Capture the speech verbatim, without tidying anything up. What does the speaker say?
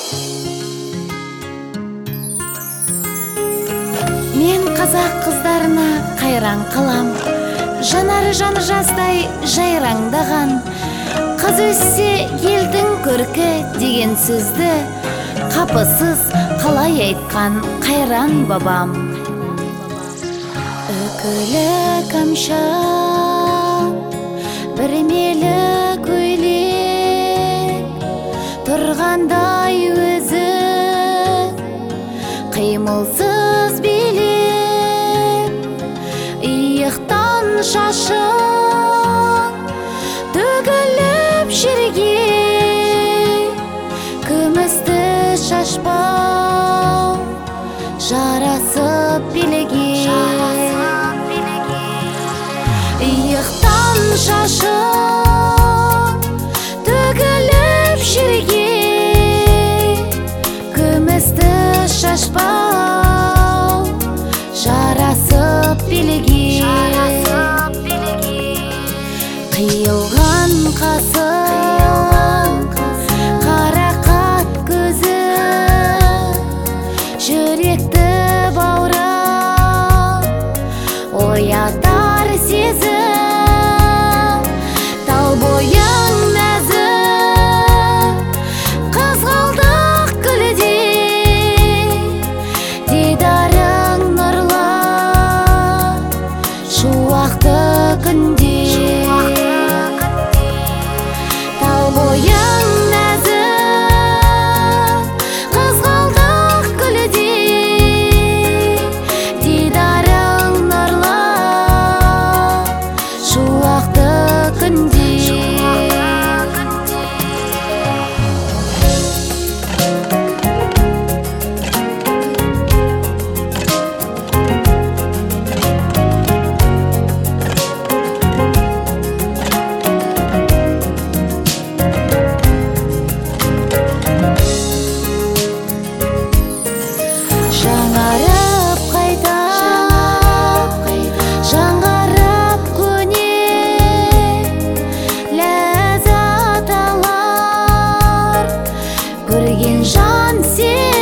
Мен қазақ қыздарына қайран қалам, жанары жаны жаздай жайраңдаған. Қыз өссе елдің көркі деген сөзді қапысыз қалай айтқан қайран бабам. Үкілі камшат, бірмелі көйлек, тұрғандай өзі қимылсыз билеп, иықтан шашың төгіліп жерге, күмісті шашпау жарасып белге. Иықтан шашың төгіліп жерге, күмісті шашпау жарасып белге. Қиылған қасың, қарақат көзі, жүректі баурап оятар сезім. Тал бойың нәзік, қызғалдақ гүлдей, дидарың нұрлы шуақты күнде. Тал бойың нәзік, қызғалдақ гүлдей, дидарың нұрлы шуақты күнде. Жаңарып қайта, жаңарып көне, ләззат алар көрген жан сен.